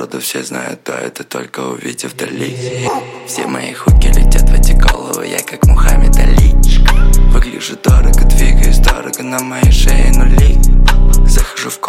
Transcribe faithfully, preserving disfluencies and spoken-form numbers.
походу все знают, то это только увидев вдали. Все мои хуки летят в эти головы, я как Мухаммед Али. Выгляжу дорого, двигаюсь дорого, на моей шее нули. Захожу в